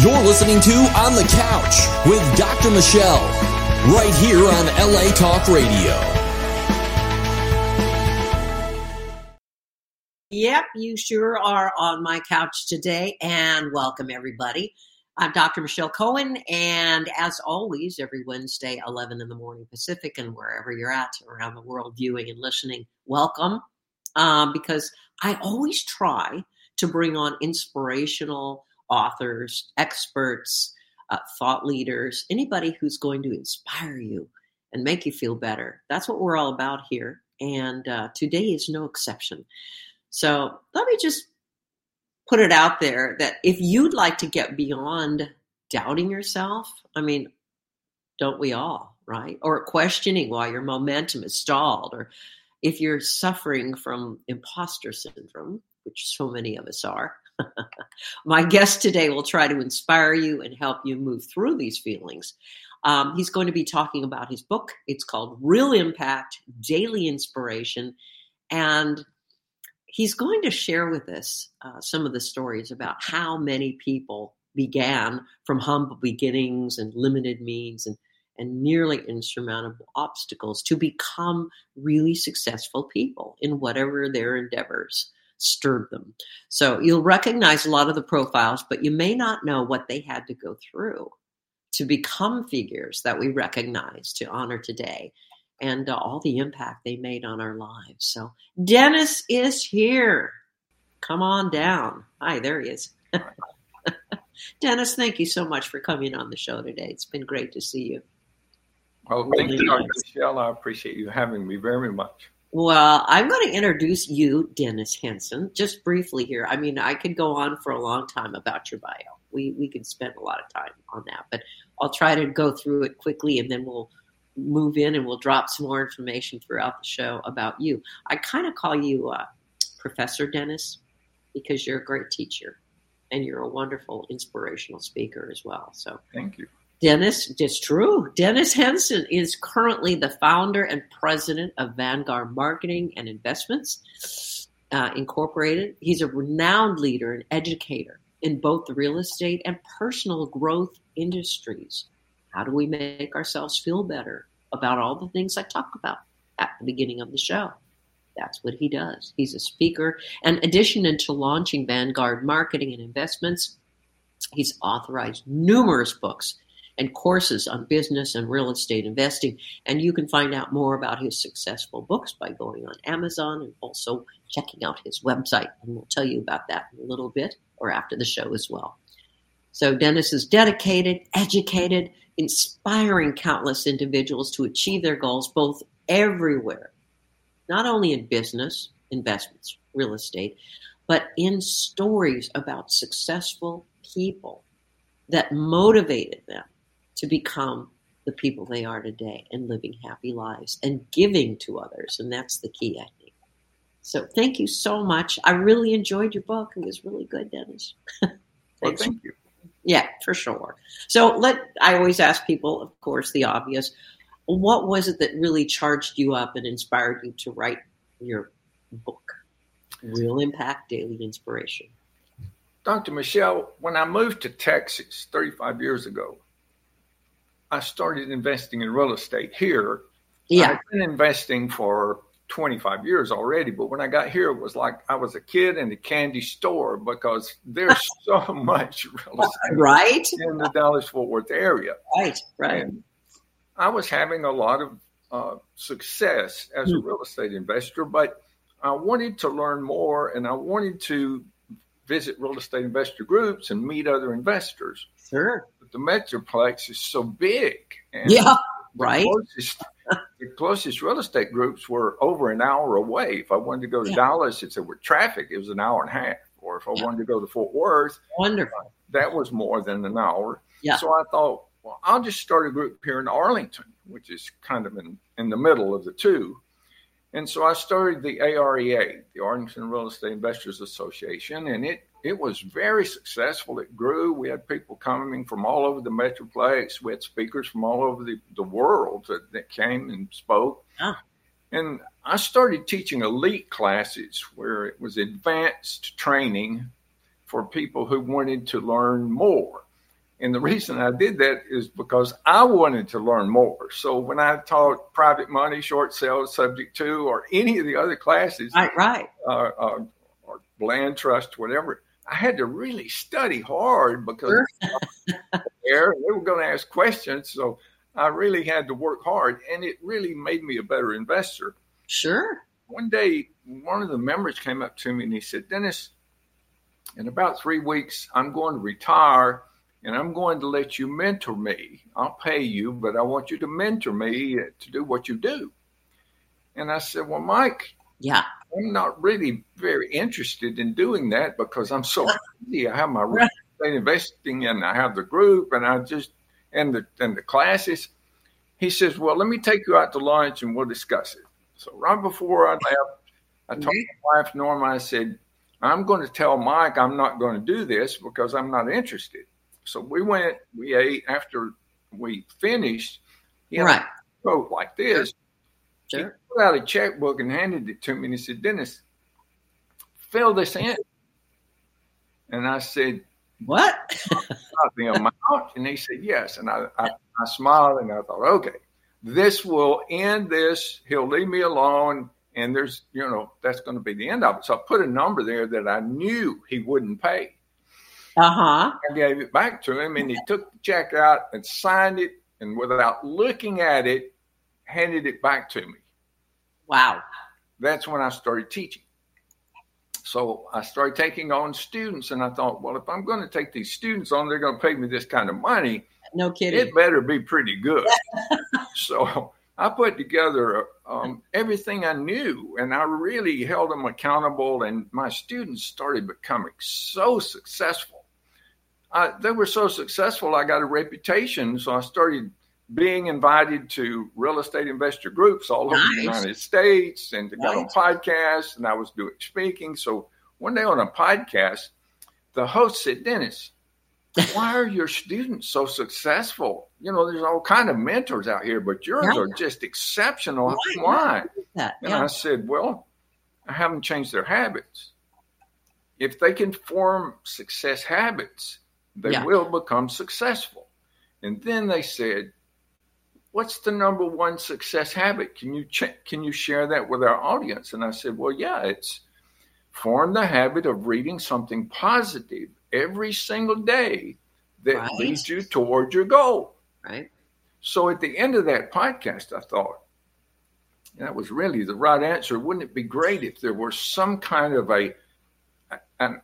You're listening to On the Couch with Dr. Michelle, right here on LA Talk Radio. Yep, you sure are on my couch today, and welcome everybody. I'm Dr. Michelle Cohen, and as always, every Wednesday, 11 in the morning Pacific, and wherever you're at around the world viewing and listening, welcome, because I always try to bring on inspirational authors, experts, thought leaders, anybody who's going to inspire you and make you feel better. That's what we're all about here, and today is no exception. So let me just put it out there that if you'd like to get beyond doubting yourself, I mean, don't we all, right? Or questioning why your momentum is stalled, or if you're suffering from imposter syndrome, which so many of us are, my guest today will try to inspire you and help you move through these feelings. He's going to be talking about his book. It's called Real Impact, Daily Inspiration. And he's going to share with us some of the stories about how many people began from humble beginnings and limited means and nearly insurmountable obstacles to become really successful people in whatever their endeavors stirred them. So you'll recognize a lot of the profiles, but you may not know what they had to go through to become figures that we recognize to honor today, and all the impact they made on our lives. So Dennis is here. Come on down. Hi, there he is. Dennis, thank you so much for coming on the show today. It's been great to see you. Well, thank you, Dr. Michelle. I appreciate you having me very much. Well, I'm going to introduce you, Dennis Henson, just briefly here. I mean, I could go on for a long time about your bio. We could spend a lot of time on that, but I'll try to go through it quickly, and then we'll move in and we'll drop some more information throughout the show about you. I kind of call you Professor Dennis because you're a great teacher and you're a wonderful inspirational speaker as well. So thank you. Dennis, it's true. Dennis Henson is currently the founder and president of Vanguard Marketing and Investments Incorporated. He's a renowned leader and educator in both the real estate and personal growth industries. How do we make ourselves feel better about all the things I talk about at the beginning of the show? That's what he does. He's a speaker. And in addition to launching Vanguard Marketing and Investments, he's authorized numerous books and courses on business and real estate investing. And you can find out more about his successful books by going on Amazon and also checking out his website. And we'll tell you about that in a little bit or after the show as well. So Dennis is dedicated, educated, inspiring countless individuals to achieve their goals both everywhere, not only in business, investments, real estate, but in stories about successful people that motivated them to become the people they are today and living happy lives and giving to others. And that's the key, I think. So thank you so much. I really enjoyed your book. It was really good, Dennis. Well, thank you. Yeah, for sure. So I always ask people, of course, the obvious, what was it that really charged you up and inspired you to write your book, Real Impact, Daily Inspiration? Dr. Michelle, when I moved to Texas 35 years ago, I started investing in real estate here. Yeah. I've been investing for 25 years already, but when I got here, it was like I was a kid in a candy store because there's so much real estate in the Dallas-Fort Worth area. Right. And I was having a lot of success as a real estate investor, but I wanted to learn more, and I wanted to visit real estate investor groups and meet other investors. Sure. But the Metroplex is so big. And the closest real estate groups were over an hour away. If I wanted to go to Dallas, with traffic, it was an hour and a half. Or if I wanted to go to Fort Worth, that was more than an hour. Yeah. So I thought, well, I'll just start a group here in Arlington, which is kind of in the middle of the two. And so I started the AREA, the Arlington Real Estate Investors Association, and it was very successful. It grew. We had people coming from all over the Metroplex. We had speakers from all over the world that came and spoke. Oh. And I started teaching elite classes where it was advanced training for people who wanted to learn more. And the reason I did that is because I wanted to learn more. So when I taught private money, short sales, subject to, or any of the other classes, or land trust, whatever, I had to really study hard because they were going to ask questions. So I really had to work hard, and it really made me a better investor. Sure. One day, one of the members came up to me and he said, Dennis, in about 3 weeks, I'm going to retire. And I'm going to let you mentor me. I'll pay you, but I want you to mentor me to do what you do. And I said, well, Mike, I'm not really very interested in doing that because I'm so busy. I have my real estate investing and I have the group and and the classes. He says, well, let me take you out to lunch and we'll discuss it. So right before I left, I told my wife, Norma, I said, I'm going to tell Mike I'm not going to do this because I'm not interested. So we ate after we finished. He had a quote like this. Sure. He pulled out a checkbook and handed it to me and he said, Dennis, fill this in. And I said, what? The amount? And he said, yes. And I smiled and I thought, okay, this will end this. He'll leave me alone. And there's, that's going to be the end of it. So I put a number there that I knew he wouldn't pay. I gave it back to him and he took the check out and signed it and without looking at it, handed it back to me. Wow. That's when I started teaching. So I started taking on students and I thought, well, if I'm going to take these students on, they're going to pay me this kind of money. No kidding. It better be pretty good. So I put together everything I knew and I really held them accountable and my students started becoming so successful. They were so successful, I got a reputation. So I started being invited to real estate investor groups all over the United States and to go on podcasts. And I was doing speaking. So one day on a podcast, the host said, Dennis, why are your students so successful? There's all kind of mentors out here, but yours are just exceptional. Why? And I said, well, I haven't changed their habits. If they can form success habits, they will become successful. And then they said, what's the number one success habit? Can you share that with our audience? And I said, well, it's form the habit of reading something positive every single day that leads you toward your goal. Right. So at the end of that podcast, I thought, that was really the right answer. Wouldn't it be great if there were some kind of an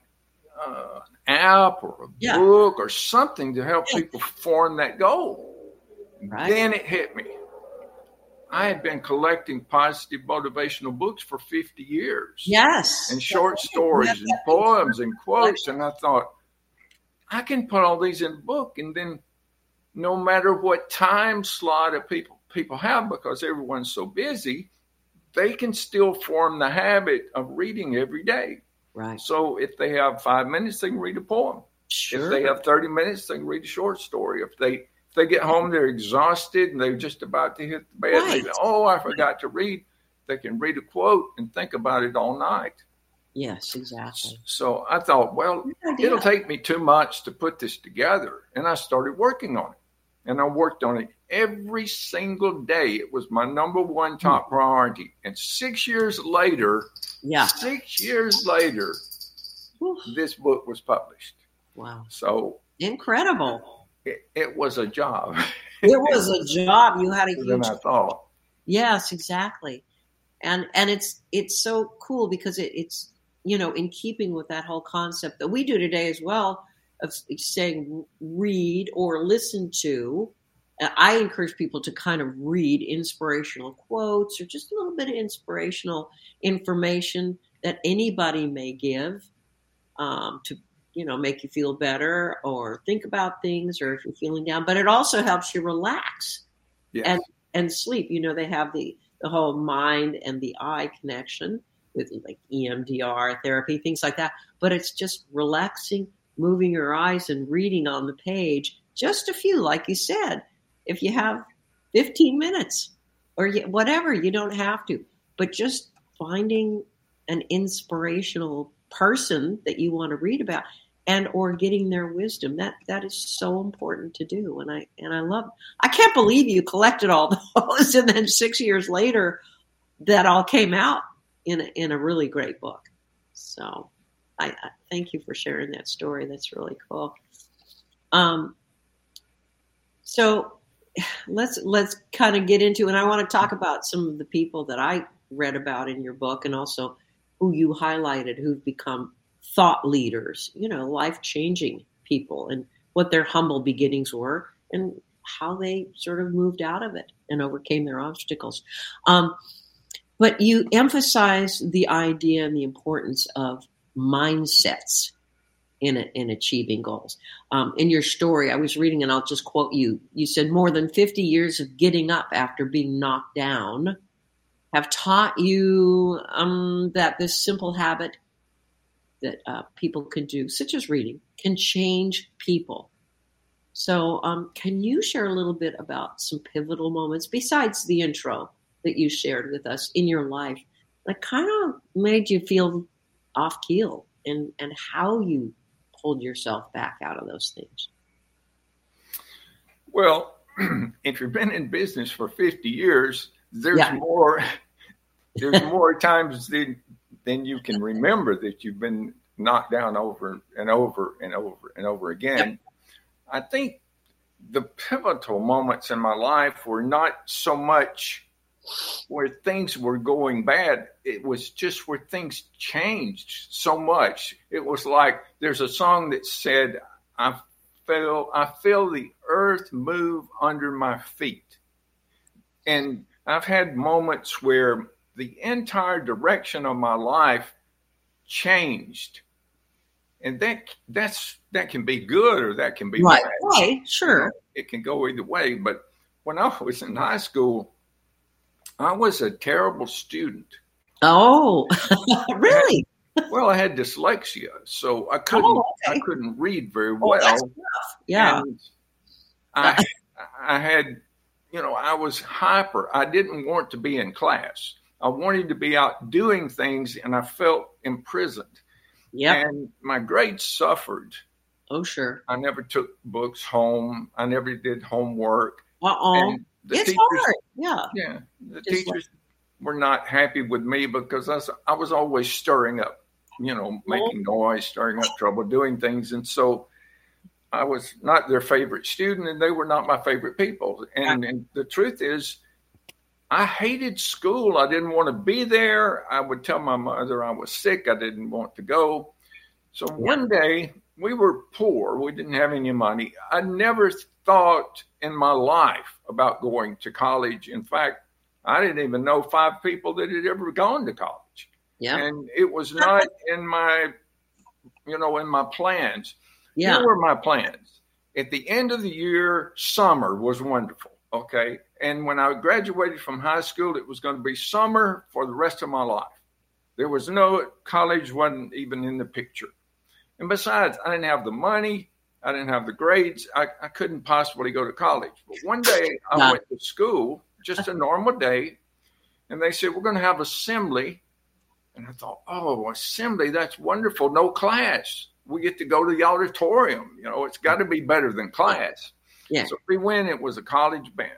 app or a book or something to help people form that goal? Right. Then it hit me. I had been collecting positive motivational books for 50 years. Yes. And short stories and poems and quotes. And I thought, I can put all these in a book. And then no matter what time slot people have, because everyone's so busy, they can still form the habit of reading every day. Right. So if they have 5 minutes, they can read a poem. Sure. If they have 30 minutes, they can read a short story. If they get home, they're exhausted and they're just about to hit the bed. Right. They go, I forgot to read. They can read a quote and think about it all night. Yes, exactly. So I thought, well, it'll take me 2 months to put this together. And I started working on it. And I worked on it every single day. It was my number one top priority. And 6 years later, this book was published. Wow. So incredible. It was a job. It was a job. You had a huge. Than I thought. Yes, exactly. And it's so cool because it's in keeping with that whole concept that we do today as well of saying read or listen to. I encourage people to kind of read inspirational quotes or just a little bit of inspirational information that anybody may give to make you feel better or think about things, or if you're feeling down. But it also helps you relax and sleep. They have the whole mind and the eye connection with like EMDR therapy, things like that. But it's just relaxing, moving your eyes and reading on the page. Just a few, like you said. If you have 15 minutes or whatever, you don't have to. But just finding an inspirational person that you want to read about. and or getting their wisdom. That is so important to do. And I can't believe you collected all those, and then 6 years later, that all came out in a really great book. So I thank you for sharing that story. That's really cool. So let's kind of get into, and I want to talk about some of the people that I read about in your book, and also who you highlighted, who've become thought leaders, life-changing people, and what their humble beginnings were and how they sort of moved out of it and overcame their obstacles. But you emphasize the idea and the importance of mindsets in achieving goals. In your story, I was reading, and I'll just quote you. You said, more than 50 years of getting up after being knocked down have taught you that this simple habit that people can do, such as reading, can change people. So can you share a little bit about some pivotal moments, besides the intro that you shared with us in your life, that kind of made you feel off keel, and how you pulled yourself back out of those things? Well, if you've been in business for 50 years, there's more times than you can remember that you've been knocked down over and over and over and over again. Yep. I think the pivotal moments in my life were not so much where things were going bad. It was just where things changed so much. It was like, there's a song that said, I feel the earth move under my feet. And I've had moments where the entire direction of my life changed. And that can be good, or that can be right. bad. Right, sure. It can go either way. But when I was in high school, I was a terrible student. Oh, really? I had dyslexia, so I couldn't read very well. That's tough. Yeah. And I had, I was hyper. I didn't want to be in class. I wanted to be out doing things, and I felt imprisoned. Yeah. And my grades suffered. Oh, sure. I never took books home. I never did homework. And it's teachers, hard. Yeah. Yeah. The teachers were not happy with me because I was always stirring up, making noise, stirring up trouble, doing things. And so I was not their favorite student, and they were not my favorite people. And the truth is, I hated school. I didn't want to be there. I would tell my mother I was sick. I didn't want to go. So one day, we were poor. We didn't have any money. I never thought in my life about going to college. In fact, I didn't even know 5 people that had ever gone to college. Yeah. And it was not in my, in my plans. Yeah. Here were my plans. At the end of the year, summer was wonderful. Okay. And when I graduated from high school, it was going to be summer for the rest of my life. There was college wasn't even in the picture. And besides, I didn't have the money. I didn't have the grades. I couldn't possibly go to college. But one day I went to school, just a normal day, and they said, we're going to have assembly. And I thought, assembly, that's wonderful. No class. We get to go to the auditorium. It's got to be better than class. Yeah. So we went. It was a college band.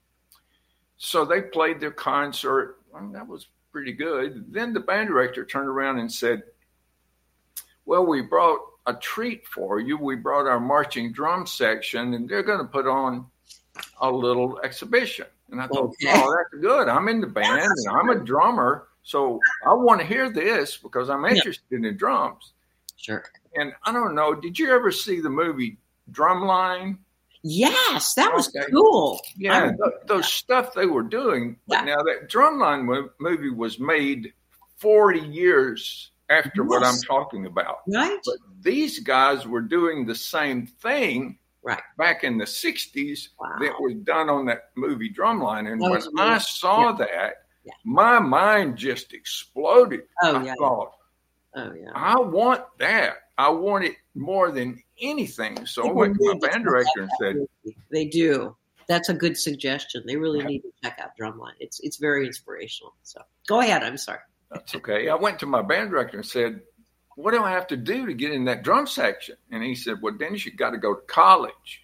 So they played their concert. That was pretty good. Then the band director turned around and said, well, we brought a treat for you. We brought our marching drum section, and they're going to put on a little exhibition. And I thought, that's good. I'm in the band, and I'm a drummer, so I want to hear this because I'm interested in drums. Sure. And I don't know, did you ever see the movie Drumline? Yes, that was cool. Yeah, those stuff they were doing. But now that Drumline movie was made 40 years after what I'm talking about. Right. But these guys were doing the same thing back in the 60s that was done on that movie Drumline. And when I saw that, my mind just exploded. I thought, I want that. I want it more than anything. So I went to my band director and said, they do. That's a good suggestion. They really need to check out Drumline. It's very inspirational. So go ahead. I'm sorry. That's okay. I went to my band director and said, what do I have to do to get in that drum section? And he said, well, Dennis, you got to go to college.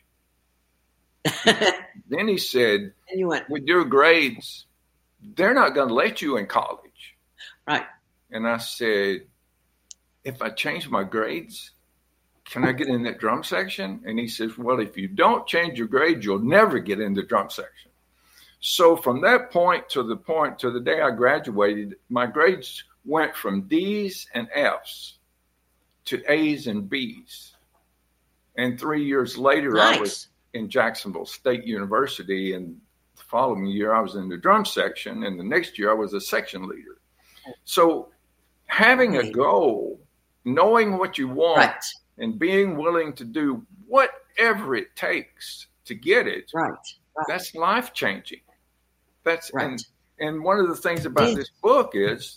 Then he said, and you went, with your grades, they're not going to let you in college. Right. And I said, if I change my grades, can I get in that drum section? And he says, well, if you don't change your grades, you'll never get in the drum section. So from that point to the day I graduated, my grades went from D's and F's to A's and B's. And 3 years later, nice. I was in Jacksonville State University, and the following year I was in the drum section, and the next year I was a section leader. So having a goal, knowing what you want, right. and being willing to do whatever it takes to get it, right. That's life-changing. That's right. And one of the things about this book is,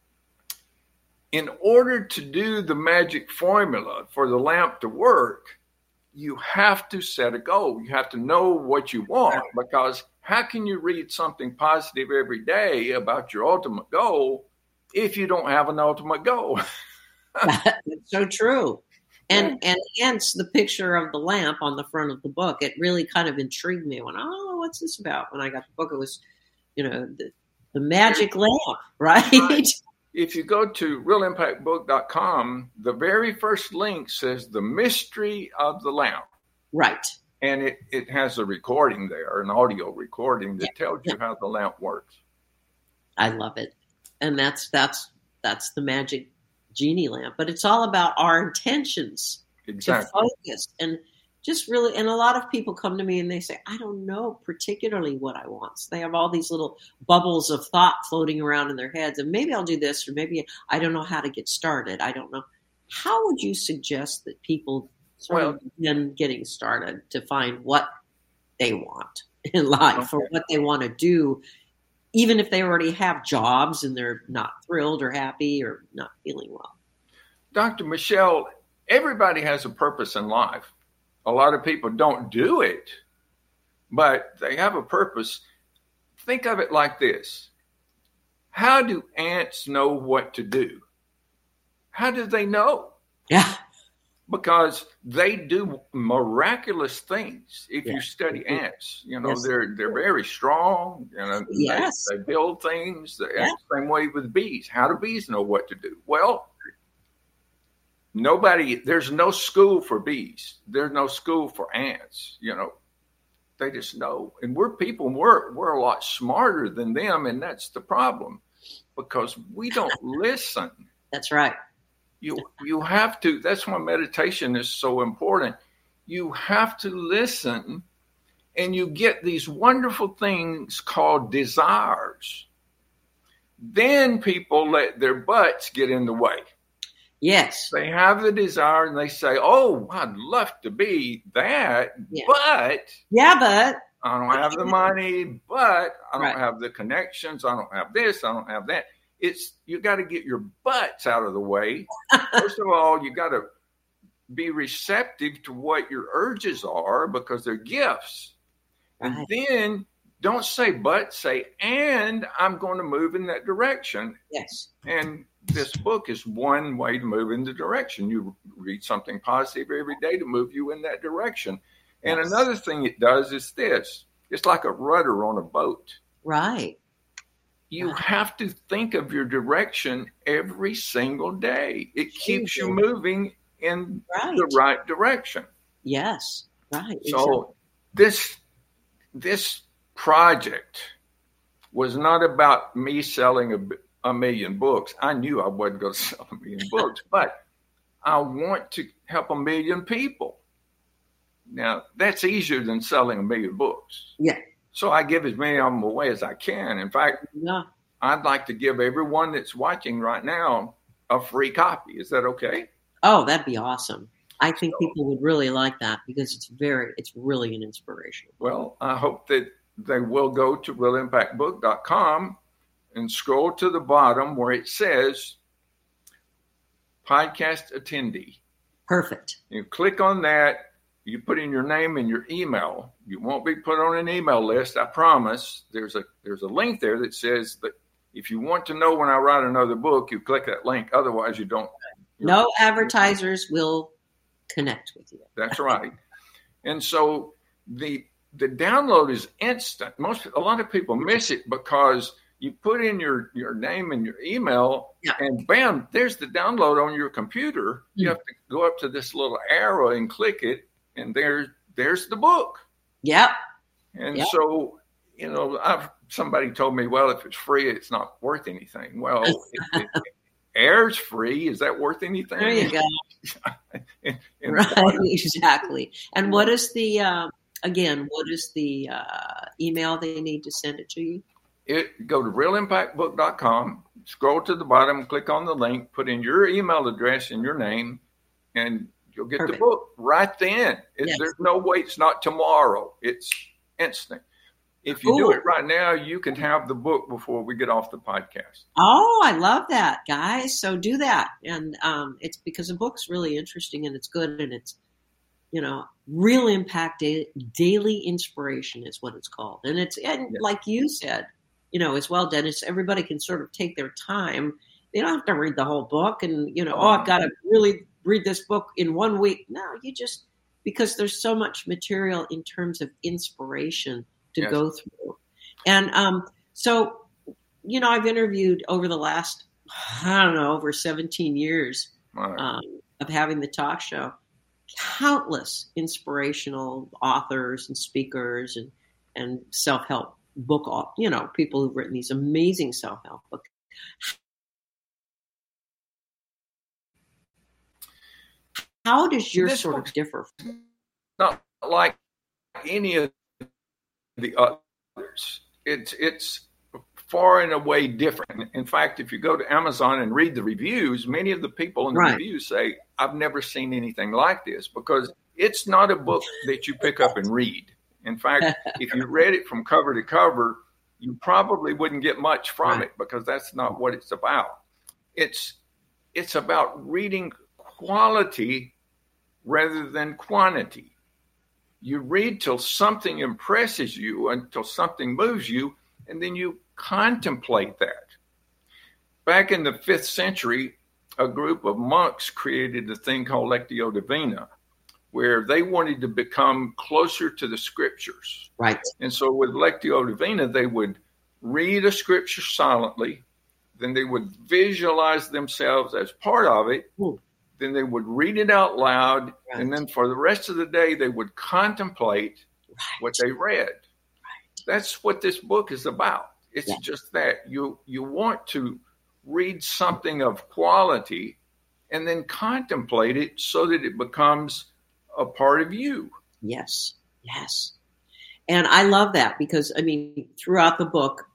in order to do the magic formula for the lamp to work, you have to set a goal. You have to know what you want, because how can you read something positive every day about your ultimate goal if you don't have an ultimate goal? That's so true. And hence the picture of the lamp on the front of the book. It really kind of intrigued me. I went, oh, what's this about? When I got the book, it was, the magic lamp, right? If you go to realimpactbook.com, the very first link says the mystery of the lamp. Right. And it has a recording there, an audio recording that tells you how the lamp works. I love it. And that's the magic genie lamp. But it's all about our intentions to focus and just really, and a lot of people come to me and they say, I don't know particularly what I want. So they have all these little bubbles of thought floating around in their heads. And maybe I'll do this, or maybe I don't know how to get started. I don't know. How would you suggest that people begin getting started to find what they want in life or what they want to do, even if they already have jobs and they're not thrilled or happy or not feeling well? Dr. Michelle, everybody has a purpose in life. A lot of people don't do it, but they have a purpose. Think of it like this. How do ants know what to do? How do they know? Yeah. Because they do miraculous things. If you study ants, they're very strong. Yes. They build things. The same way with bees. How do bees know what to do? Well, there's no school for bees. There's no school for ants. They just know. And we're a lot smarter than them. And that's the problem, because we don't listen. That's right. You have to, that's why meditation is so important. You have to listen, and you get these wonderful things called desires. Then people let their butts get in the way. Yes. They have the desire and they say, oh, I'd love to be that, but I don't have the money, but I don't have the connections. I don't have this. I don't have that. You got to get your butts out of the way. First of all, you got to be receptive to what your urges are, because they're gifts. Right. And then don't say but, say, and I'm going to move in that direction. Yes. And this book is one way to move in the direction. You read something positive every day to move you in that direction. And another thing it does is this. It's like a rudder on a boat. Right. You have to think of your direction every single day. It keeps you moving in the right direction. Yes. Right. So this project was not about me selling a million books. I knew I wasn't going to sell a million books, but I want to help 1 million people. Now, that's easier than selling 1 million books. Yeah. So I give as many of them away as I can. In fact, I'd like to give everyone that's watching right now a free copy. Is that okay? Oh, that'd be awesome. I think people would really like that, because it's really an inspiration. Well, I hope that they will go to realimpactbook.com and scroll to the bottom where it says podcast attendee. Perfect. You click on that. You put in your name and your email. You won't be put on an email list, I promise. There's a link there that says that if you want to know when I write another book, you click that link. Otherwise, you don't No advertisers will connect with you. That's right. And so the download is instant. A lot of people miss it because you put in your name and your email, and bam, there's the download on your computer. You have to go up to this little arrow and click it, and there's the book. Yep. And so, somebody told me, well, if it's free, it's not worth anything. Well, air's free. Is that worth anything? There you go. Right, exactly. And what is the email they need to send it to you? Go to realimpactbook.com, scroll to the bottom, click on the link, put in your email address and your name, and you'll get the book right then. There's no wait. It's not tomorrow. It's instant. If you do it right now, you can have the book before we get off the podcast. Oh, I love that, guys. So do that. And it's because the book's really interesting and it's good, and it's, Real Impact Daily Inspiration is what it's called. And like you said, as well, Dennis, everybody can sort of take their time. They don't have to read the whole book and, I've got to really read this book in 1 week. No, because there's so much material in terms of inspiration to go through. And so, I've interviewed over the last, over 17 years of having the talk show, countless inspirational authors and speakers and self-help book, people who've written these amazing self-help books. How does yours sort of differ? Not like any of the others. It's far and away different. In fact, if you go to Amazon and read the reviews, many of the people in the reviews say, I've never seen anything like this, because it's not a book that you pick up and read. In fact, if you read it from cover to cover, you probably wouldn't get much from it, because that's not what it's about. It's about reading quality rather than quantity. You read till something impresses you, until something moves you, and then you contemplate that. Back in the 5th century, a group of monks created a thing called Lectio Divina, where they wanted to become closer to the scriptures. Right. And so with Lectio Divina, they would read a scripture silently, then they would visualize themselves as part of it, then they would read it out loud, and then for the rest of the day, they would contemplate what they read. That's what this book is about. It's just that. You want to read something of quality and then contemplate it so that it becomes a part of you. Yes. And I love that because, throughout the book,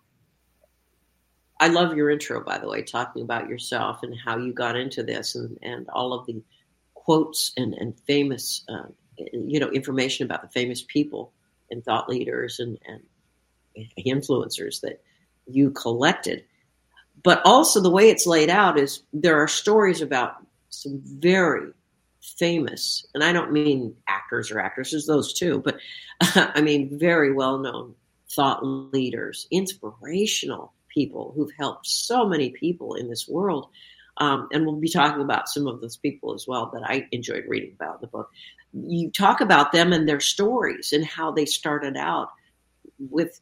I love your intro, by the way, talking about yourself and how you got into this and all of the quotes and famous, information about the famous people and thought leaders and influencers that you collected. But also the way it's laid out is there are stories about some very famous, and I don't mean actors or actresses, those too, but very well-known thought leaders, inspirational people who've helped so many people in this world. And we'll be talking about some of those people as well that I enjoyed reading about in the book. You talk about them and their stories and how they started out with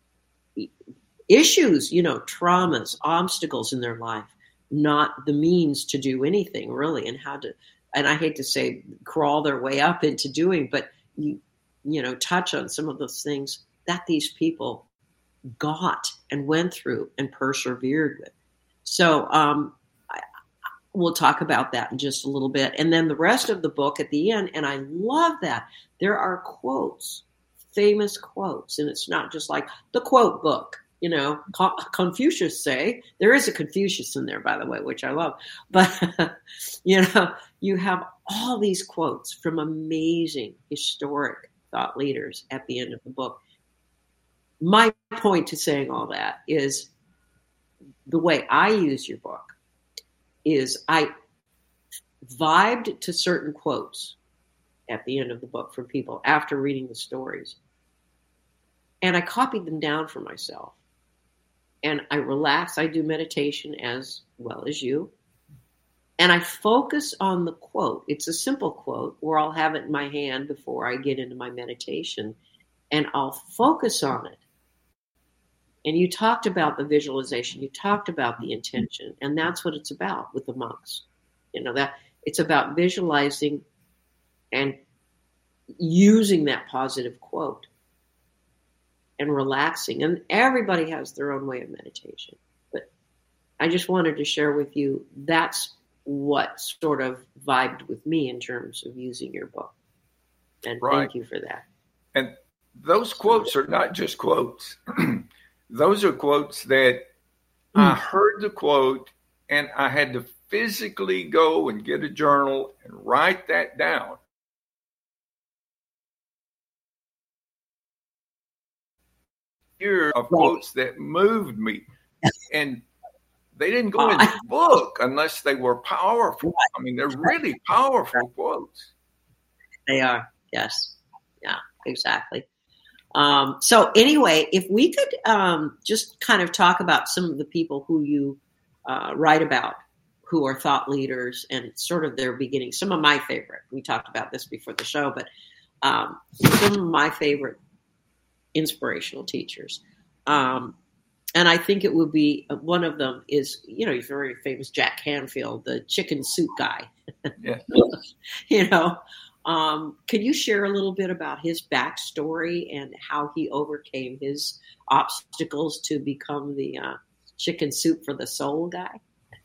issues, traumas, obstacles in their life, not the means to do anything really, and I hate to say crawl their way up into doing, but you touch on some of those things that these people got and went through and persevered with. So we'll talk about that in just a little bit. And then the rest of the book at the end, and I love that, there are quotes, famous quotes, and it's not just like the quote book. Confucius say, there is a Confucius in there, by the way, which I love. But, you have all these quotes from amazing historic thought leaders at the end of the book. My point to saying all that is the way I use your book is I vibed to certain quotes at the end of the book from people after reading the stories. And I copied them down for myself. And I relax. I do meditation as well as you. And I focus on the quote. It's a simple quote, or I'll have it in my hand before I get into my meditation, and I'll focus on it. And you talked about the visualization. You talked about the intention. And that's what it's about with the monks. That it's about visualizing and using that positive quote and relaxing. And everybody has their own way of meditation. But I just wanted to share with you that's what sort of vibed with me in terms of using your book. And Thank you for that. And those quotes are not just quotes. Those are quotes that I heard the quote and I had to physically go and get a journal and write that down. Here of quotes that moved me. And they didn't go in the book unless they were powerful. I mean, they're really powerful quotes. They are. Yes. Yeah, exactly. So anyway, if we could just kind of talk about some of the people who you write about, who are thought leaders and sort of their beginning. Some of my favorite. We talked about this before the show, but some of my favorite inspirational teachers. And I think it would be one of them is, he's very famous Jack Canfield, the chicken soup guy. Yeah. Could you share a little bit about his backstory and how he overcame his obstacles to become the chicken soup for the soul guy?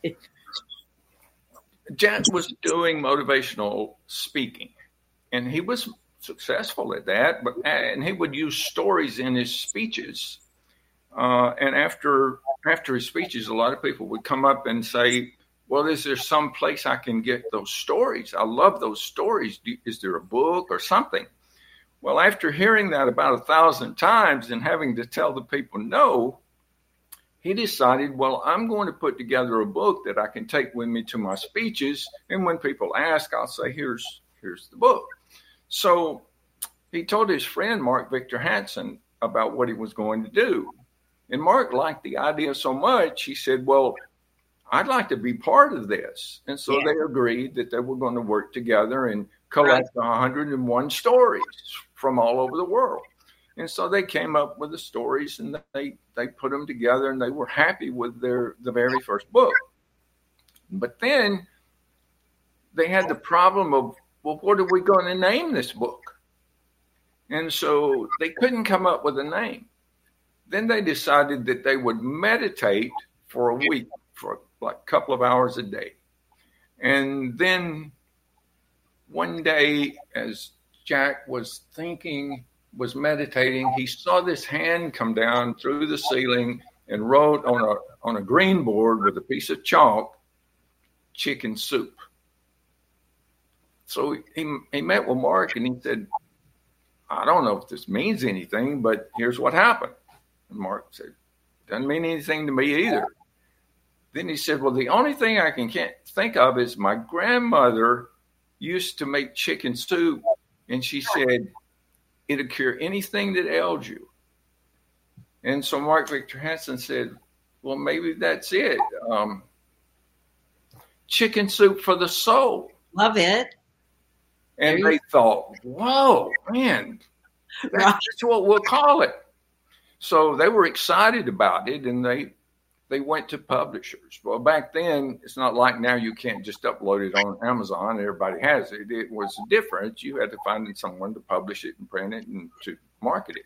Jack was doing motivational speaking, and he was successful at that. And he would use stories in his speeches. And after his speeches, a lot of people would come up and say, well, is there some place I can get those stories? I love those stories. Is there a book or something? Well, after hearing that about 1,000 times and having to tell the people no, he decided, well, I'm going to put together a book that I can take with me to my speeches. And when people ask, I'll say, here's the book. So he told his friend, Mark Victor Hansen, about what he was going to do. And Mark liked the idea so much, he said, well, I'd like to be part of this. And so they agreed that they were going to work together and collect 101 stories from all over the world. And so they came up with the stories and they put them together and they were happy with the very first book. But then they had the problem of, well, what are we going to name this book? And so they couldn't come up with a name. Then they decided that they would meditate for a week, for like a couple of hours a day. And then one day, as Jack was meditating, he saw this hand come down through the ceiling and wrote on a green board with a piece of chalk, chicken soup. So he met with Mark and he said, I don't know if this means anything, but here's what happened. And Mark said, doesn't mean anything to me either. Then he said, well, the only thing I can't think of is my grandmother used to make chicken soup, and she said, it'll cure anything that ails you. And so Mark Victor Hansen said, well, maybe that's it. Chicken soup for the soul. Love it. And they thought, whoa, man, that's what we'll call it. So they were excited about it, and they went to publishers. Well, back then, it's not like now you can't just upload it on Amazon. Everybody has it. It was different. You had to find someone to publish it and print it and to market it.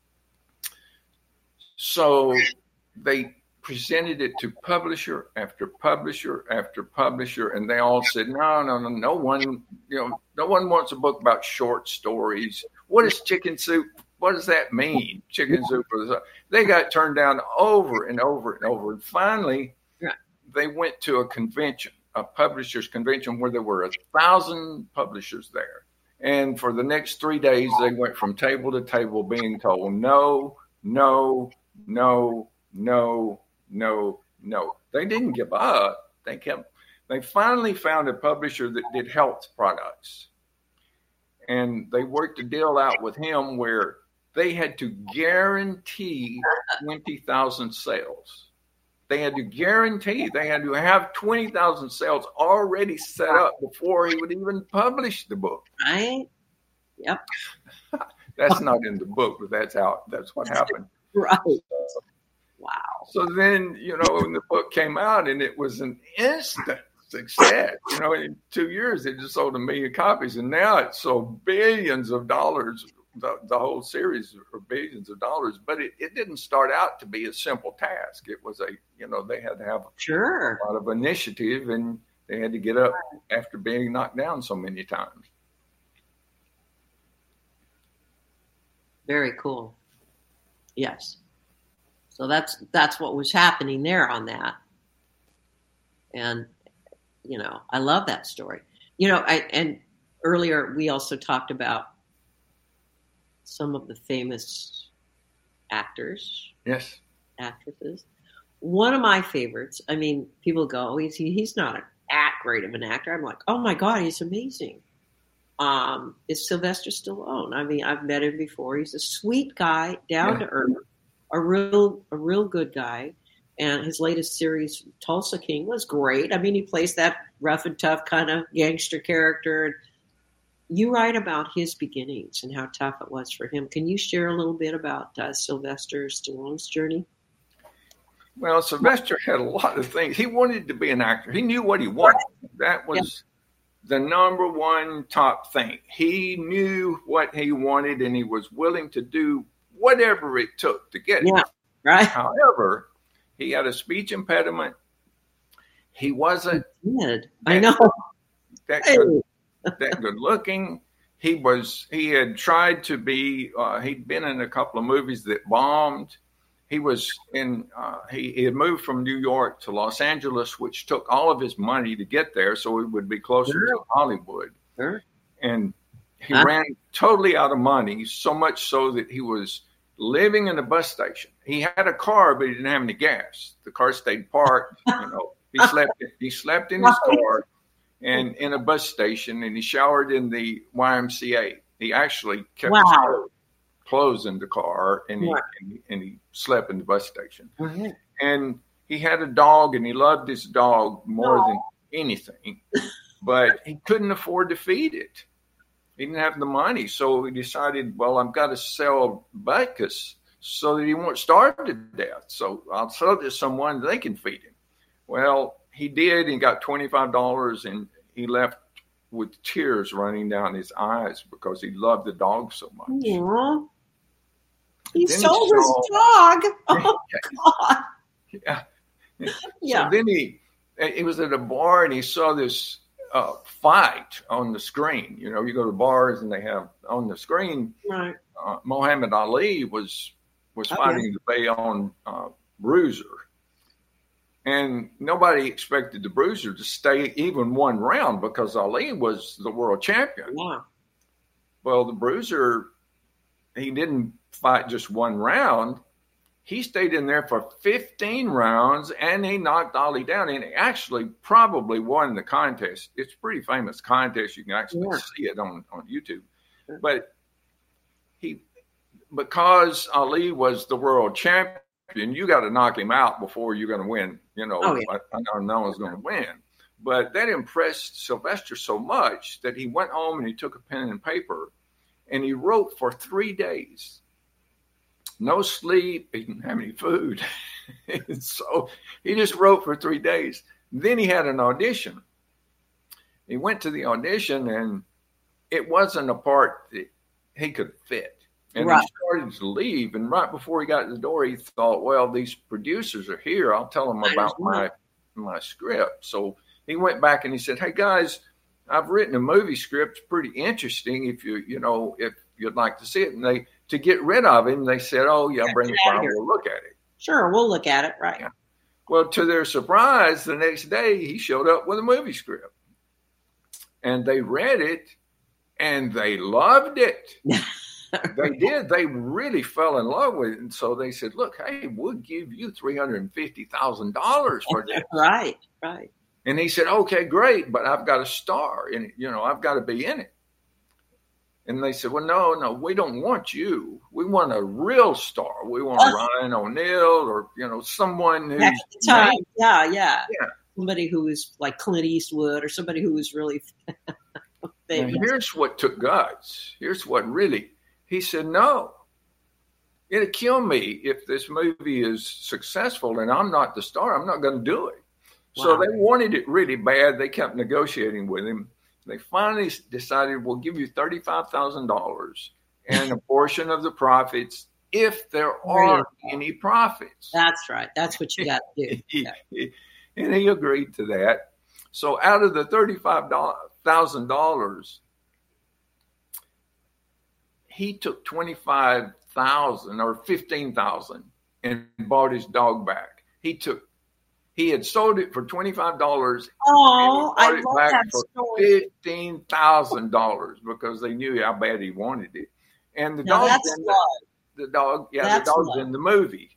So they presented it to publisher after publisher after publisher, and they all said, no one wants a book about short stories. What is chicken soup? What does that mean? Chicken soup. They got turned down over and over and over. And finally, they went to a convention, a publishers convention, where there were 1,000 publishers there. And for the next 3 days, they went from table to table being told, no, no, no, no, no, no. They didn't give up. They finally found a publisher that did health products. And they worked a deal out with him where they had to guarantee 20,000 sales. They had to guarantee, they had to have 20,000 sales already set up before he would even publish the book. Right. Yep. That's not in the book, but that's what happened. Right. Wow. So then, when the book came out, and it was an instant success, in 2 years, it just sold 1 million copies. And now it's sold billions of dollars. The whole series are billions of dollars, but it didn't start out to be a simple task. It was they had to have a lot of initiative, and they had to get up after being knocked down so many times. Very cool. Yes. So that's what was happening there on that. And, I love that story. And earlier we also talked about some of the famous actors. Yes. Actresses. One of my favorites, people go, he's not that great of an actor. I'm like, oh my God, he's amazing. Is Sylvester Stallone. I've met him before. He's a sweet guy, down to earth, a real good guy. And his latest series, Tulsa King, was great. He plays that rough and tough kind of gangster character. And you write about his beginnings and how tough it was for him. Can you share a little bit about Sylvester Stallone's journey? Well, Sylvester had a lot of things. He wanted to be an actor. He knew what he wanted. That was the number one top thing. He knew what he wanted, and he was willing to do whatever it took to get it. Yeah, right. However, he had a speech impediment. He wasn't. I know. That good looking. He had tried to be, he'd been in a couple of movies that bombed. He was he had moved from New York to Los Angeles, which took all of his money to get there, so it would be closer to Hollywood. Sure. And he ran totally out of money, so much so that he was living in a bus station. He had a car, but he didn't have any gas. The car stayed parked. He slept in his car and in a bus station, and he showered in the YMCA. He actually kept his clothes in the car, and he slept in the bus station. Mm-hmm. And he had a dog, and he loved his dog more than anything, but he couldn't afford to feed it. He didn't have the money, so he decided, well, I've got to sell Butkus so that he won't starve to death. So I'll sell it to someone, they can feed him. Well, he did. He got $25, and he left with tears running down his eyes because he loved the dog so much. Aww. He sold his dog. Oh, God. Yeah. So then he was at a bar, and he saw this fight on the screen. You go to bars, and they have on the screen, right. Muhammad Ali was fighting the Bayonne Bruiser. And nobody expected the Bruiser to stay even one round because Ali was the world champion. Yeah. Well, the Bruiser, he didn't fight just one round. He stayed in there for 15 rounds, and he knocked Ali down, and he actually probably won the contest. It's a pretty famous contest. You can actually see it on YouTube. Sure. But because Ali was the world champion, you got to knock him out before you're going to win. I know no one's going to win. But that impressed Sylvester so much that he went home and he took a pen and paper and he wrote for 3 days. No sleep, he didn't have any food. So he just wrote for 3 days. Then he had an audition. He went to the audition, and it wasn't a part that he could fit. And he started to leave. And right before he got to the door, he thought, well, these producers are here. I'll tell them about my script. So he went back and he said, hey, guys, I've written a movie script. It's pretty interesting if if you'd like to see it. And to get rid of him, they said, oh, yeah, bring it down. We'll look at it. Sure, we'll look at it. Right. Yeah. Well, to their surprise, the next day he showed up with a movie script. And they read it, and they loved it. They did. They really fell in love with it. And so they said, look, hey, we'll give you $350,000 for this. Right. And he said, okay, great, but I've got a star in it. I've got to be in it. And they said, well, no, we don't want you. We want a real star. We want Ryan O'Neal or, someone who's... Yeah. Somebody who is like Clint Eastwood or somebody who was really famous. And here's what took guts. Here's what really... He said, no. It'd kill me if this movie is successful and I'm not the star. I'm not going to do it. Wow. So they wanted it really bad. They kept negotiating with him. They finally decided, we'll give you $35,000 and a portion of the profits if there are any profits. That's right. That's what you got to do. Yeah. And he agreed to that. So out of the $35,000, he took $25,000 or $15,000 and bought his dog back. He had sold it for $25. Oh, I love that story. $15,000 because they knew how bad he wanted it. And the dog's in the movie.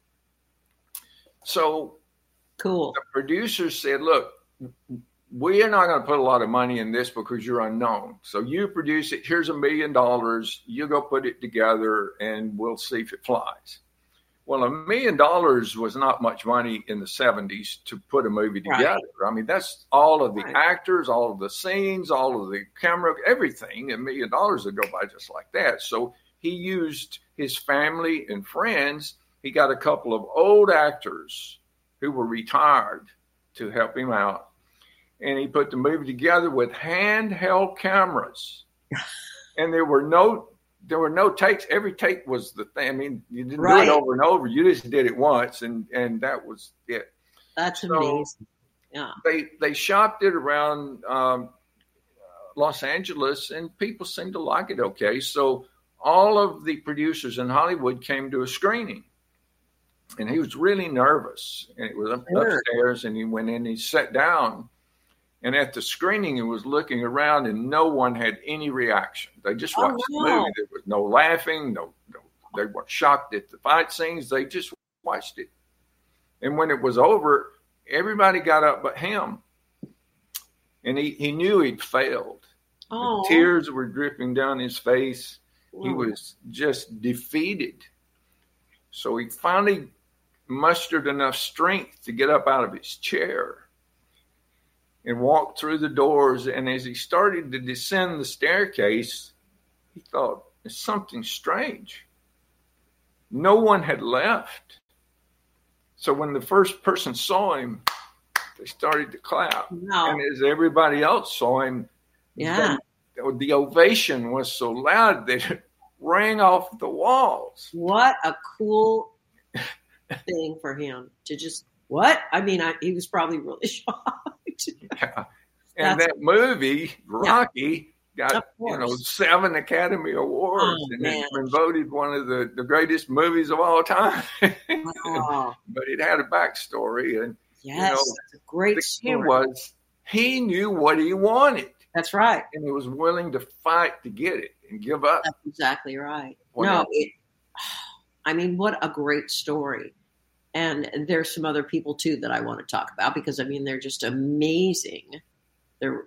So cool. The producers said, look, we are not going to put a lot of money in this because you're unknown. So you produce it. Here's $1 million. You go put it together and we'll see if it flies. Well, $1 million was not much money in the 70s to put a movie together. Right. I mean, that's all of the actors, all of the scenes, all of the camera, everything. $1 million would go by just like that. So he used his family and friends. He got a couple of old actors who were retired to help him out. And he put the movie together with handheld cameras. And there were no takes. Every take was the thing. I mean, you didn't do it over and over. You just did it once, and that was it. That's amazing. Yeah. They shopped it around Los Angeles, and people seemed to like it okay. So all of the producers in Hollywood came to a screening, and he was really nervous. And it was upstairs, and he went in, he sat down. And at the screening, he was looking around, and no one had any reaction. They just watched the movie. There was no laughing. No, they weren't shocked at the fight scenes. They just watched it. And when it was over, everybody got up but him. And he knew he'd failed. The tears were dripping down his face. He was just defeated. So he finally mustered enough strength to get up out of his chair and walked through the doors. And as he started to descend the staircase, he thought, there's something strange. No one had left. So when the first person saw him, they started to clap. No. And as everybody else saw him, the ovation was so loud that it rang off the walls. What a cool thing for him to just, what? I mean, he was probably really shocked. Yeah. And that movie, Rocky, got 7 Academy Awards, and it's been voted one of the greatest movies of all time. But it had a backstory, and that's a great story. He knew what he wanted. That's right, and he was willing to fight to get it and give up. That's exactly right. I mean, what a great story. And there's some other people, too, that I want to talk about because, I mean, they're just amazing. They're,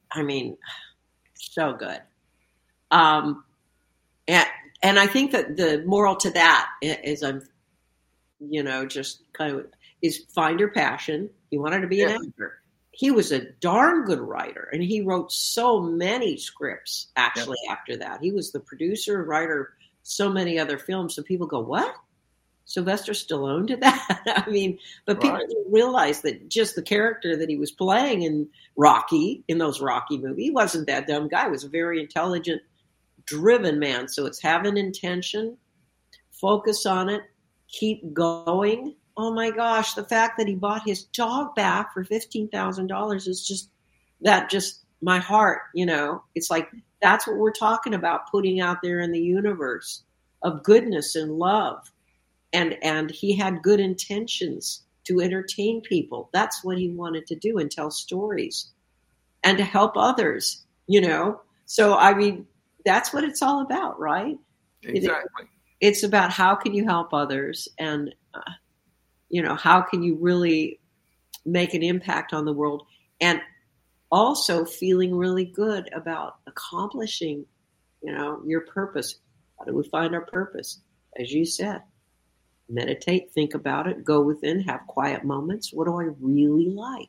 so good. And I think that the moral to that is just kind of is find your passion. He wanted to be an actor. He was a darn good writer, and he wrote so many scripts, actually, after that. He was the producer, writer of so many other films. So people go, what? Sylvester Stallone did that? I mean, but people didn't realize that just the character that he was playing in those Rocky movies, he wasn't that dumb guy. He was a very intelligent, driven man. So it's have an intention, focus on it, keep going. Oh my gosh, the fact that he bought his dog back for $15,000 is just my heart, It's like, that's what we're talking about, putting out there in the universe of goodness and love. And he had good intentions to entertain people. That's what he wanted to do, and tell stories and to help others, So, I mean, that's what it's all about, right? Exactly. It's about how can you help others and, how can you really make an impact on the world, and also feeling really good about accomplishing your purpose. How do we find our purpose? As you said, meditate, think about it, go within, have quiet moments. What do I really like?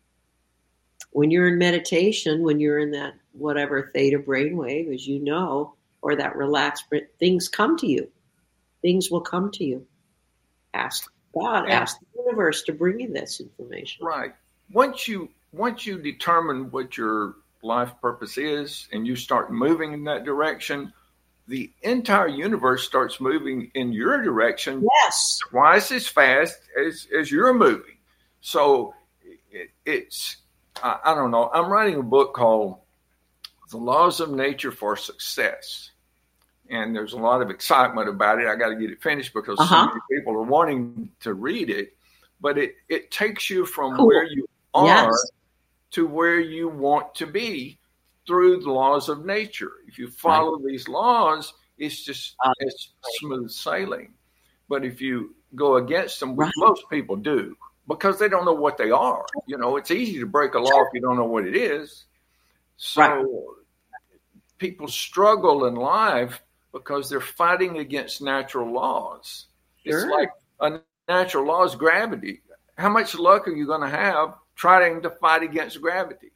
When you're in meditation, when you're in that whatever theta brainwave, as you know, or that relaxed, things come to you. Things will come to you. Ask God, ask the universe to bring you this information. Right. Once you determine what your life purpose is and you start moving in that direction, the entire universe starts moving in your direction. Yes. Twice as fast as you're moving. So it's, I don't know. I'm writing a book called The Laws of Nature for Success. And there's a lot of excitement about it. I got to get it finished because so many people are wanting to read it. But it takes you from where you are to where you want to be through the laws of nature. If you follow these laws, it's just it's smooth sailing. But if you go against them, which most people do, because they don't know what they are. It's easy to break a law if you don't know what it is. So people struggle in life because they're fighting against natural laws. It's like a natural law is gravity. How much luck are you going to have trying to fight against gravity?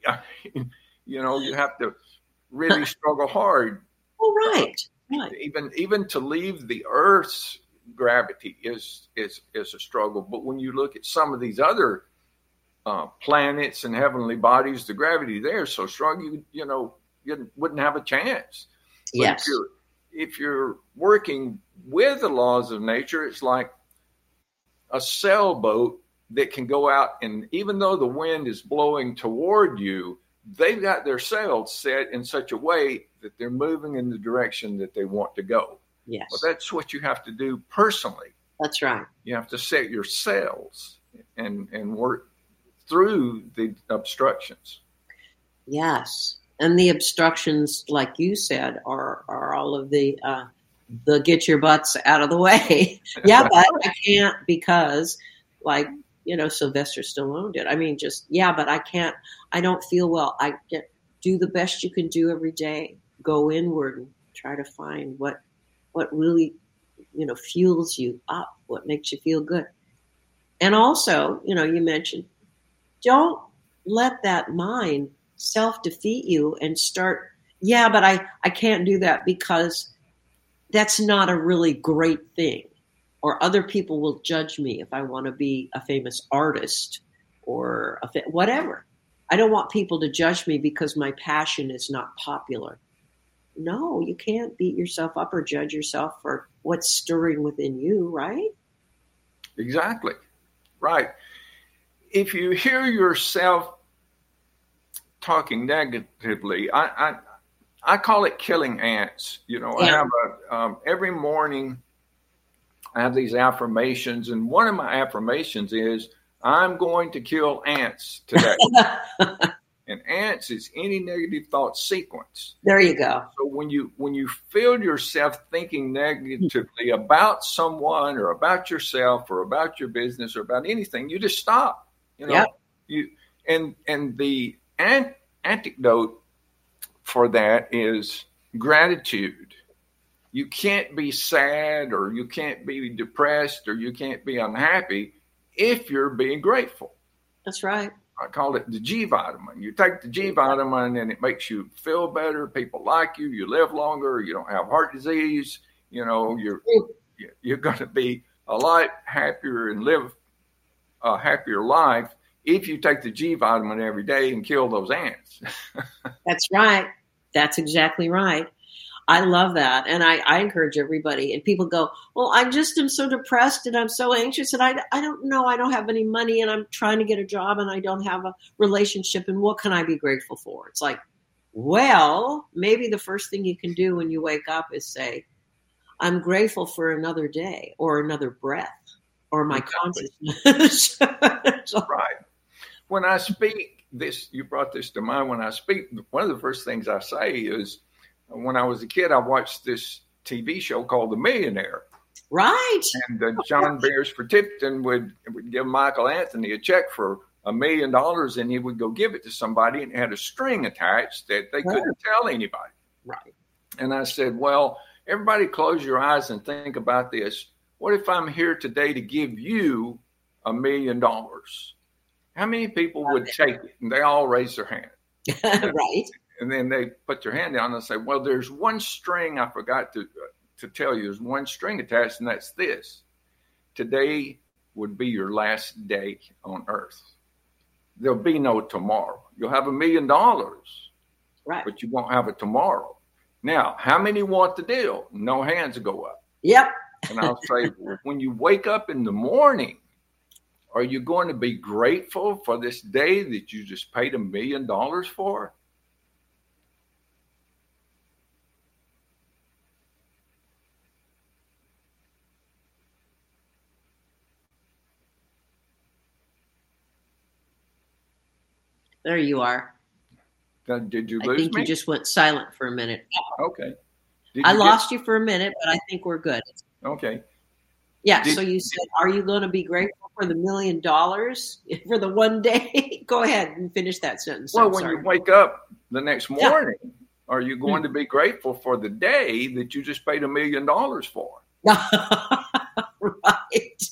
You have to really struggle hard. Well, right. Even to leave the Earth's gravity is a struggle. But when you look at some of these other planets and heavenly bodies, the gravity there is so strong, you wouldn't have a chance. Yes. But if you're working with the laws of nature, it's like a sailboat that can go out, and even though the wind is blowing toward you, they've got their sails set in such a way that they're moving in the direction that they want to go. Yes. Well, that's what you have to do personally. That's right. You have to set your sails and work through the obstructions. Yes. And the obstructions, like you said, are all of the get your butts out of the way. But I can't because, Sylvester Stallone did. I mean, but I can't. I don't feel well. Do the best you can do every day. Go inward and try to find what really, fuels you up, what makes you feel good. And also, you mentioned, don't let that mind self-defeat you and start, but I can't do that because that's not a really great thing. Or other people will judge me if I want to be a famous artist or whatever. I don't want people to judge me because my passion is not popular. No, you can't beat yourself up or judge yourself for what's stirring within you, right? Exactly. Right. If you hear yourself talking negatively, I call it killing ants. I have every morning I have these affirmations, and one of my affirmations is, I'm going to kill ants today. And ants is any negative thought sequence. There you go. So when you feel yourself thinking negatively about someone or about yourself or about your business or about anything, you just stop. And the antidote for that is gratitude. You can't be sad or you can't be depressed or you can't be unhappy if you're being grateful. That's right. I call it the G vitamin. You take the G vitamin and it makes you feel better. People like you. You live longer. You don't have heart disease. You're going to be a lot happier and live a happier life if you take the G vitamin every day and kill those ants. That's right. That's exactly right. I love that. And I encourage everybody. And people go, well, I just am so depressed and I'm so anxious and I don't know. I don't have any money and I'm trying to get a job and I don't have a relationship. And what can I be grateful for? It's like, well, maybe the first thing you can do when you wake up is say, I'm grateful for another day or another breath or my consciousness. Right. When I speak this, you brought this to mind. When I speak, one of the first things I say is, when I was a kid, I watched this TV show called The Millionaire. Right. And John Beresford Tipton would give Michael Anthony a check for $1 million and he would go give it to somebody and it had a string attached that they couldn't tell anybody. Right. And I said, well, everybody close your eyes and think about this. What if I'm here today to give you $1 million? How many people would take it? And they all raise their hand. Right. And then they put their hand down and say, well, there's one string I forgot to tell you. There's one string attached, and that's this. Today would be your last day on earth. There'll be no tomorrow. You'll have $1 million, right? But you won't have it tomorrow. Now, how many want the deal? No hands go up. Yep. And I'll say, when you wake up in the morning, are you going to be grateful for this day that you just paid $1 million for? There you are. Did you lose me? I think you just went silent for a minute. Okay. I lost you for a minute, but I think we're good. Okay. Yeah. So you said, are you going to be grateful for the $1 million for the one day? Go ahead and finish that sentence. Well, when you wake up the next morning, are you going to be grateful for the day that you just paid $1 million for? Right.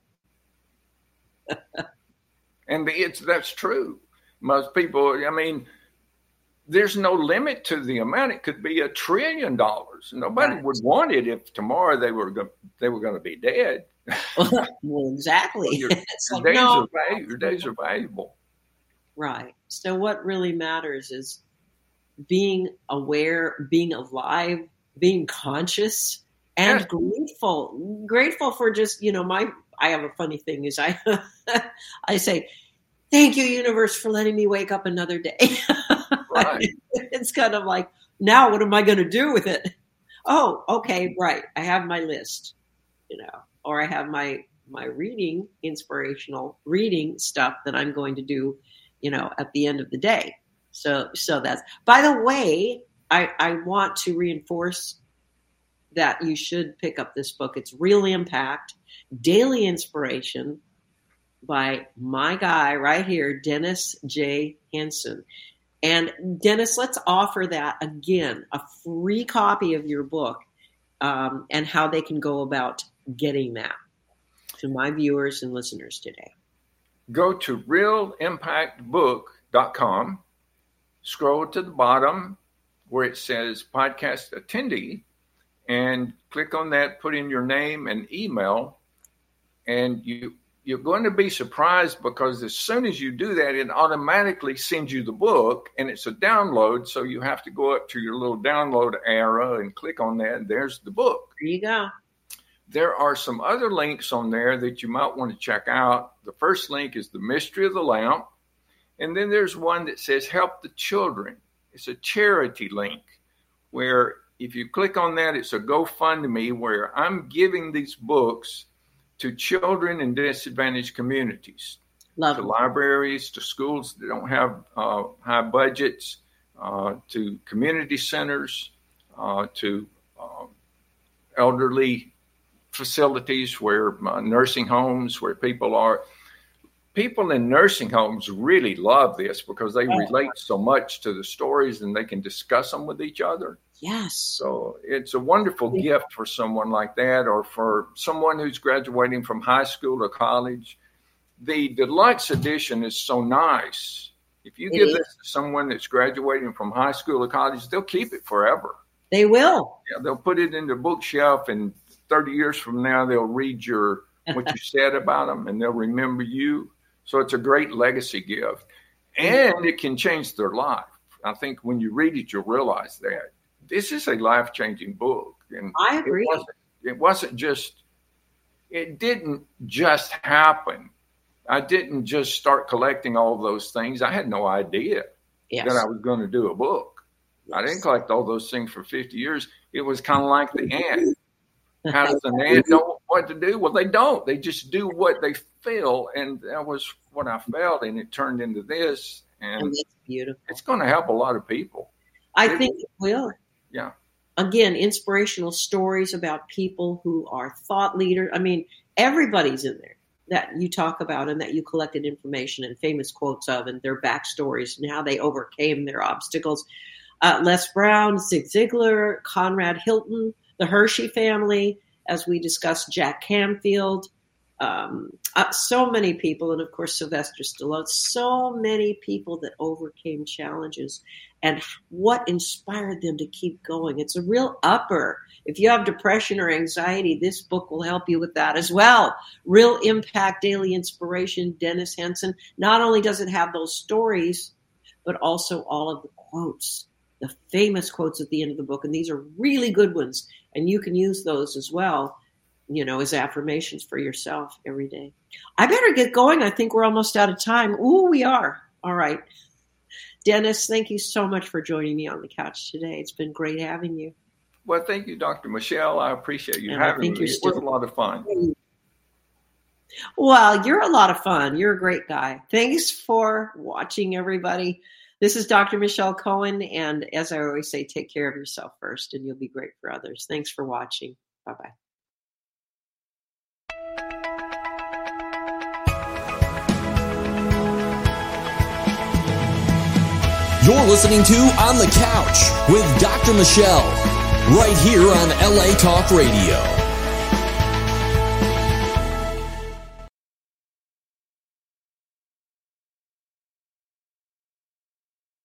And that's true. Most people, I mean, there's no limit to the amount. It could be $1 trillion. Nobody would want it if tomorrow they were going to be dead. Well, exactly. Your days are valuable. Right. So what really matters is being aware, being alive, being conscious, and grateful. Grateful for just, I have a funny thing is I say, thank you, universe, for letting me wake up another day. Right. It's kind of like, now what am I going to do with it? Oh, okay, right. I have my list, or I have my reading, inspirational reading stuff that I'm going to do, at the end of the day. So that's, by the way, I want to reinforce that you should pick up this book. It's Real Impact, Daily Inspiration by my guy right here, Dennis J. Henson. And Dennis, let's offer that again, a free copy of your book, and how they can go about getting that to my viewers and listeners today. Go to realimpactbook.com, scroll to the bottom where it says podcast attendee, and click on that, put in your name and email, and you're going to be surprised because as soon as you do that, it automatically sends you the book, and it's a download. So you have to go up to your little download arrow and click on that, and there's the book. There you go. There are some other links on there that you might want to check out. The first link is The Mystery of the Lamp. And then there's one that says Help the Children. It's a charity link where if you click on that, it's a GoFundMe where I'm giving these books to children in disadvantaged communities, to libraries, to schools that don't have high budgets, to community centers, to elderly facilities, where nursing homes, where people are. People in nursing homes really love this because they relate so much to the stories and they can discuss them with each other. Yes. So it's a wonderful gift for someone like that, or for someone who's graduating from high school or college. The deluxe edition is so nice. If you give this to someone that's graduating from high school or college, they'll keep it forever. They will. Yeah, they'll put it in their bookshelf, and 30 years from now, they'll read what you said about them, and they'll remember you. So it's a great legacy gift, and it can change their life. I think when you read it, you'll realize that this is a life-changing book. And I agree. It didn't just happen. I didn't just start collecting all those things. I had no idea that I was going to do a book. Yes. I didn't collect all those things for 50 years. It was kind of like the ant. How does an ant know what to do? Well, they don't. They just do what they feel. And that was what I felt. And it turned into this. And that's beautiful. It's going to help a lot of people. I think it will. Yeah. Again, inspirational stories about people who are thought leaders. I mean, everybody's in there that you talk about and that you collected information and famous quotes of, and their backstories and how they overcame their obstacles. Les Brown, Zig Ziglar, Conrad Hilton, the Hershey family, as we discussed, Jack Canfield, so many people, and of course Sylvester Stallone, so many people that overcame challenges and what inspired them to keep going. It's a real upper. If you have depression or anxiety, this book will help you with that as well. Real impact, daily inspiration, Dennis Henson. Not only does it have those stories, but also all of the quotes, the famous quotes at the end of the book. And these are really good ones. And you can use those as well, as affirmations for yourself every day. I better get going. I think we're almost out of time. Ooh, we are. All right. Dennis, thank you so much for joining me on the couch today. It's been great having you. Well, thank you, Dr. Michelle. I appreciate you having me. It was a lot of fun. Well, you're a lot of fun. You're a great guy. Thanks for watching, everybody. This is Dr. Michelle Cohen. And as I always say, take care of yourself first and you'll be great for others. Thanks for watching. Bye-bye. You're listening to On the Couch with Dr. Michelle, right here on LA Talk Radio.